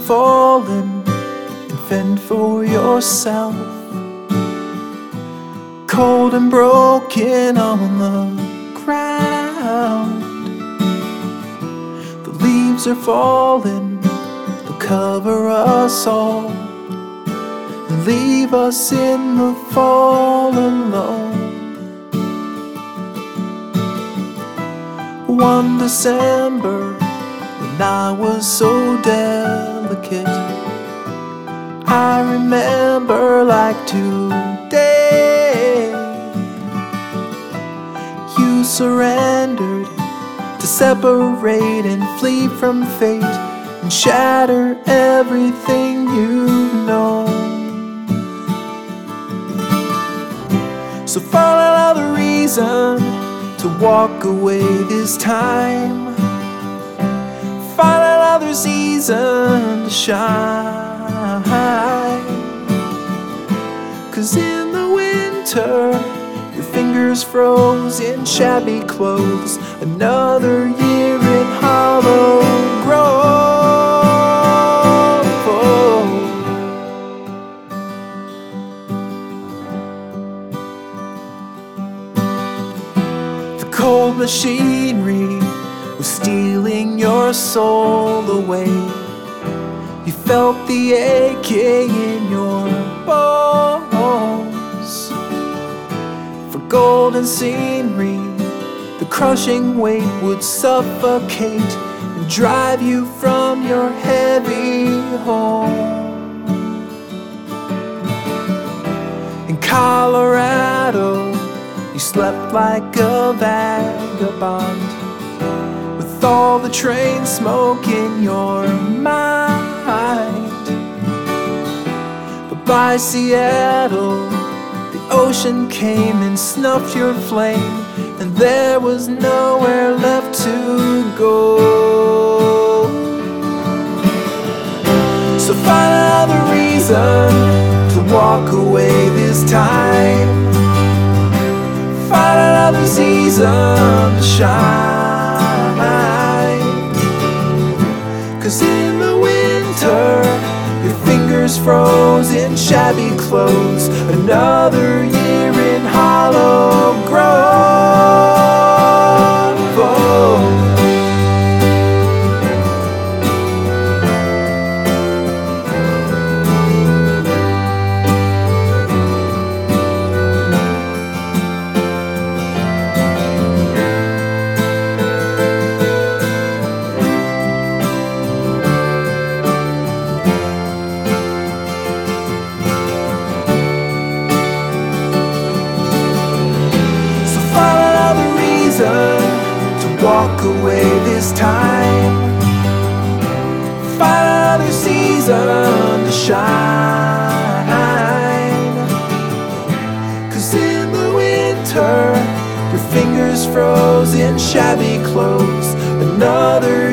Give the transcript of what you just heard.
fallen and fend for yourself. Cold and broken on the ground. The leaves are falling, they'll cover us all and leave us in the fall alone. One December, when I was so delicate, I remember like today. You surrendered to separate and flee from fate and shatter everything you've known. So find another reason to walk away this time. Find another season to shine. 'Cause in the winter, your fingers froze in shabby clothes. Another year in hollow grove. The cold machinery was stealing your soul away. You felt the aching in your bones. For golden scenery, the crushing weight would suffocate and drive you from your heavy home. In Colorado, you slept like a vagabond, with all the train smoke in your mind. But by Seattle, the ocean came and snuffed your flame, and there was nowhere left to go. So find another reason to walk away this time. Find another season to shine. 'Cause in the winter, your fingers froze in shabby clothes. Another year in hollow grove. To walk away this time. Find another season to shine. 'Cause in the winter, your fingers froze in shabby clothes. Another